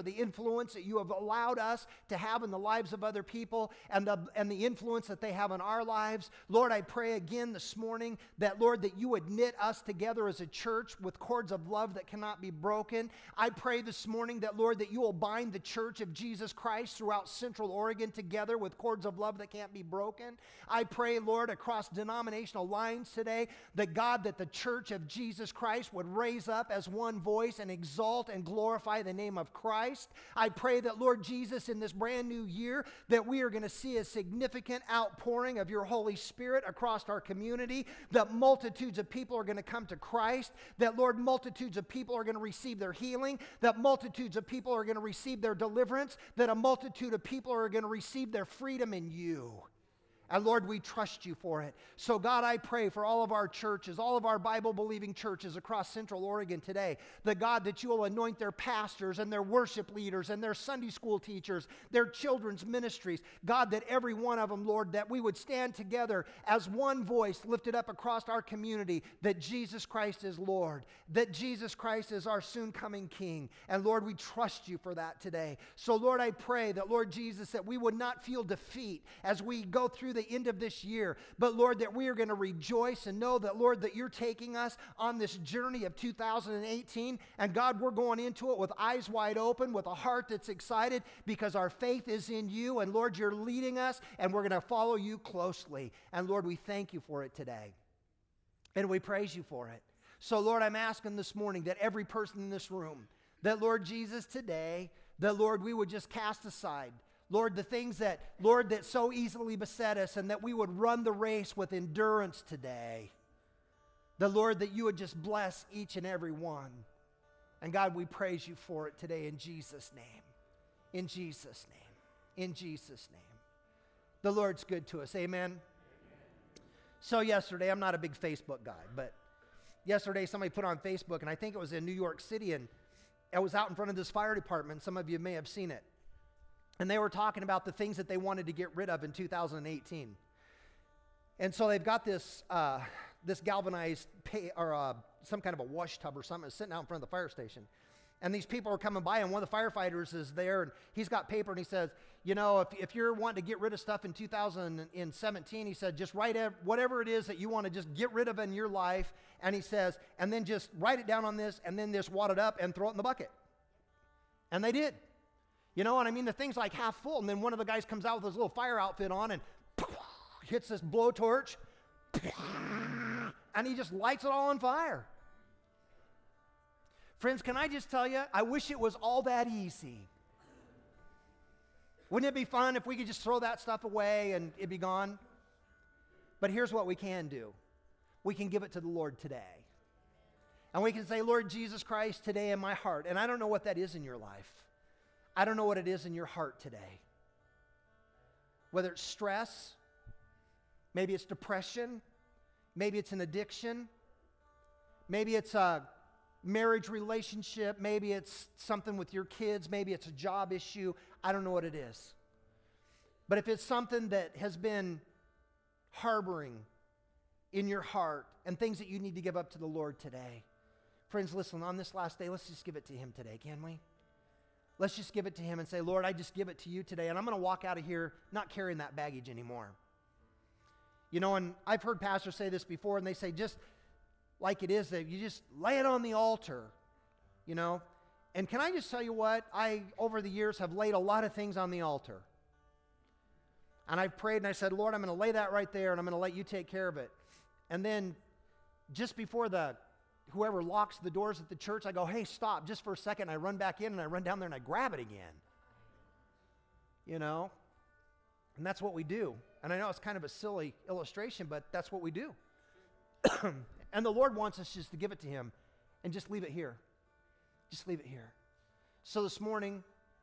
the influence that you have allowed us to have in the lives of other people and the influence that they have in our lives. Lord, I pray again this morning that, Lord, that you would knit us together as a church with cords of love that cannot be broken. I pray this morning that, Lord, that you will bind the church of Jesus Christ throughout Central Oregon together with cords of love that can't be broken. I pray, Lord, across denominational lines today, that God, that the church of Jesus Christ would raise up as one voice and exalt and glorify the name of Christ. I pray that, Lord Jesus, in this brand new year, that we are going to see a significant outpouring of your Holy Spirit across our community, that multitudes of people are going to come to Christ, that, Lord, multitudes of people are going to receive their healing, that multitudes of people are going to receive their deliverance, that a multitude of people are going to receive their freedom in you. And Lord, we trust you for it. So God, I pray for all of our churches, all of our Bible-believing churches across Central Oregon today, that God, that you will anoint their pastors and their worship leaders and their Sunday school teachers, their children's ministries. God, that every one of them, Lord, that we would stand together as one voice lifted up across our community, that Jesus Christ is Lord, that Jesus Christ is our soon-coming King. And Lord, we trust you for that today. So Lord, I pray that, Lord Jesus, that we would not feel defeat as we go through the end of this year, but Lord, that we are going to rejoice and know that, Lord, that you're taking us on this journey of 2018, and God, we're going into it with eyes wide open, with a heart that's excited, because our faith is in you, and Lord, you're leading us, and we're going to follow you closely. And Lord, we thank you for it today, and we praise you for it. So Lord, I'm asking this morning that every person in this room, that Lord Jesus, today, that Lord, we would just cast aside, Lord, the things that, Lord, that so easily beset us, and that we would run the race with endurance today. The Lord, that you would just bless each and every one. And God, we praise you for it today in Jesus' name. In Jesus' name. In Jesus' name. The Lord's good to us. Amen. So yesterday, I'm not a big Facebook guy, but yesterday somebody put on Facebook, and I think it was in New York City, and I was out in front of this fire department. Some of you may have seen it. And they were talking about the things that they wanted to get rid of in 2018. And so they've got this galvanized some kind of a wash tub or something sitting out in front of the fire station. And these people are coming by, and one of the firefighters is there, and he's got paper, and he says, you know, if you're wanting to get rid of stuff in 2017, he said, just write whatever it is that you want to just get rid of in your life. And he says, and then just write it down on this, and then just wad it up and throw it in the bucket. And they did. You know what I mean? The thing's like half full, and then one of the guys comes out with his little fire outfit on and hits this blowtorch, and he just lights it all on fire. Friends, can I just tell you, I wish it was all that easy. Wouldn't it be fun if we could just throw that stuff away and it'd be gone? But here's what we can do. We can give it to the Lord today. And we can say, Lord Jesus Christ, today in my heart. And I don't know what that is in your life. I don't know what it is in your heart today. Whether it's stress, maybe it's depression, maybe it's an addiction, maybe it's a marriage relationship, maybe it's something with your kids, maybe it's a job issue. I don't know what it is. But if it's something that has been harboring in your heart and things that you need to give up to the Lord today, friends, listen, on this last day, let's just give it to him today, can we? Let's just give it to him and say, Lord, I just give it to you today, and I'm going to walk out of here not carrying that baggage anymore. You know, and I've heard pastors say this before, and they say just like it is, that you just lay it on the altar, you know. And can I just tell you what? I, over the years, have laid a lot of things on the altar. And I've prayed, and I said, Lord, I'm going to lay that right there, and I'm going to let you take care of it. And then just before whoever locks the doors at the church, I go, hey, stop, just for a second. I run back in, and I run down there, and I grab it again. You know? And that's what we do. And I know it's kind of a silly illustration, but that's what we do. And the Lord wants us just to give it to him and just leave it here. Just leave it here. So this morning,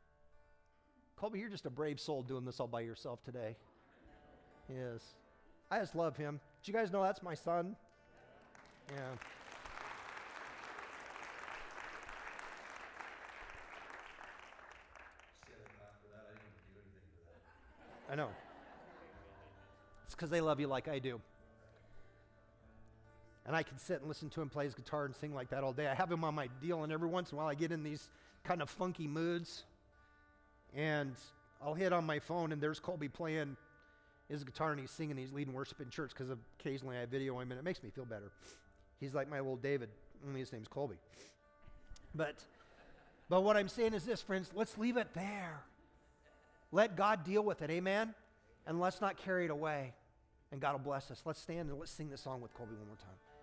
Colby, you're just a brave soul doing this all by yourself today. Yes. I just love him. Did you guys know that's my son? Yeah. I know. It's because they love you like I do. And I can sit and listen to him play his guitar and sing like that all day. I have him on my deal, and every once in a while I get in these kind of funky moods. And I'll hit on my phone, and there's Colby playing his guitar, and he's singing, he's leading worship in church, because occasionally I video him, and it makes me feel better. He's like my little David, only his name's Colby. But what I'm saying is this, friends, let's leave it there. Let God deal with it, amen? And let's not carry it away, and God will bless us. Let's stand and let's sing this song with Colby one more time.